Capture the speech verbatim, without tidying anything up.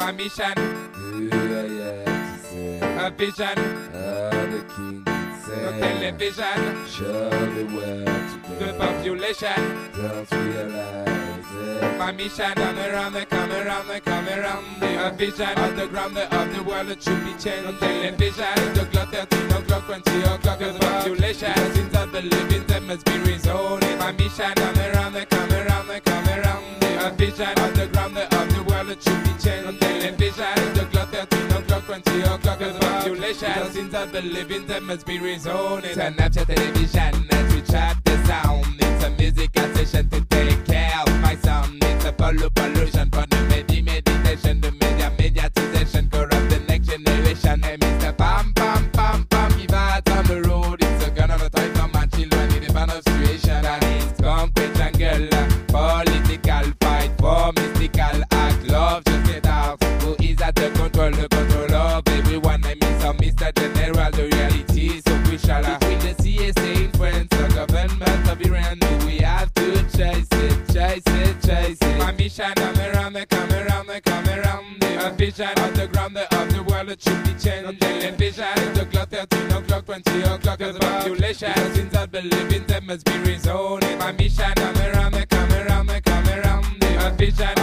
My mission, Do I have to say? a vision, All the king can say. no television, Show the world the today. population. Don't realize it. My mission, come around, they come around, they come around. The vision of the ground, the of the world, it should be changed. On television, the clock, thirteen o'clock, twenty o'clock, the population. The things I believe in, them must be resolved. My mission, come around, they come around, they come around. The vision of the ground, the of the world, it should be changed. On television, the clock, thirteen o'clock, twenty o'clock, the population. The things I believe in, them must be resolved. Turn up your television as we chop the sound. It's a musical session to take care of my sound. It's a follow pollution for the medi meditation, the media mediatization, corrupt the next generation. Hey, Mister Pam Pam Pam Pam, he vibes on the road. It's a gun on the time for my children in the band of situation. And it's concrete jungle, political fight for mystical act. Love just get out. Who is at the control, the control of everyone? I miss some Mister General, the reality is so crucial. Between the C S A influence, the government of Iran, do we have to chase it, chase it, chase it? My mission, come around, they come around, they come around. The vision of the ground, the of the world, it should be changed. On television, the clock, thirteen o'clock, twenty o'clock, the population. The things I believe in, them must be resolved. My mission, come around, they come around, they come around. The vision